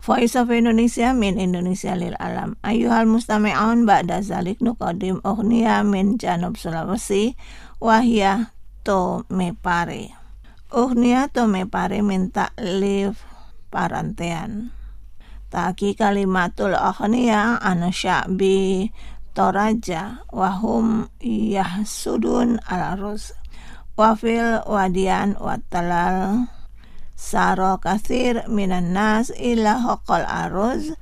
Voice of Indonesia min Indonesia lil alam. Ayuhal mustami'un ba'da zalik nuqadim ughniya min Janub Sulawesi wahya to me pare. Ughniya to me pare min ta'lif parantean. Taki kalimatul ughniya anu sya'bi toraja wahum yahsudun ala rus. Wafil wadian watalal saro kasir minan nas ila haqal aruz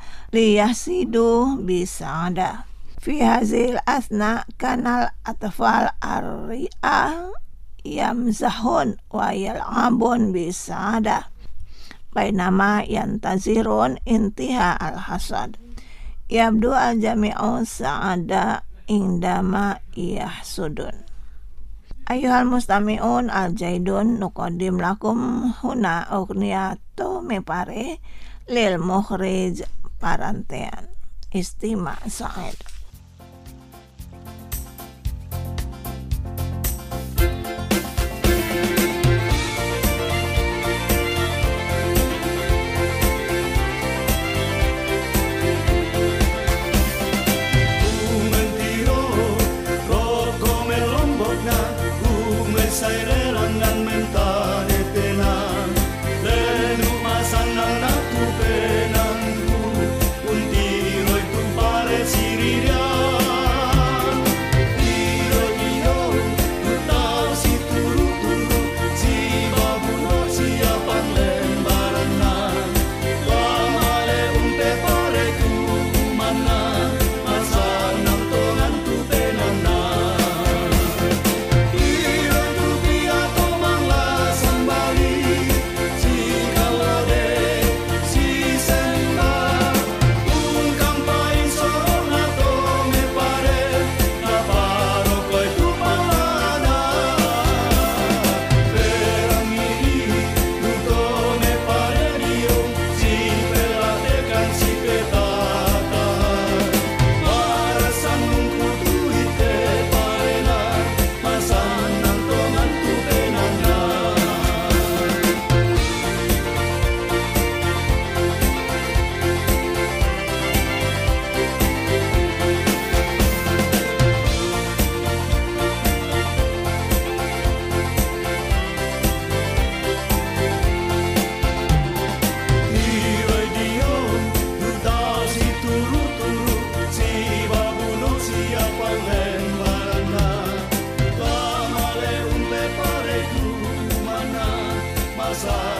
liyahsidu bisada. Fi hazil asna kanal atfal arri'ah yamzahun wa yal'abun bisada bainama yantazirun intiha al-hasad. Yabdu al-jami'u sa'ada indama yahsudun. Ayuhal mustami'un al-jaidun nuqadim lakum huna ughniyato me pare lil mukhrij parantean. Istima Sa'id. Masa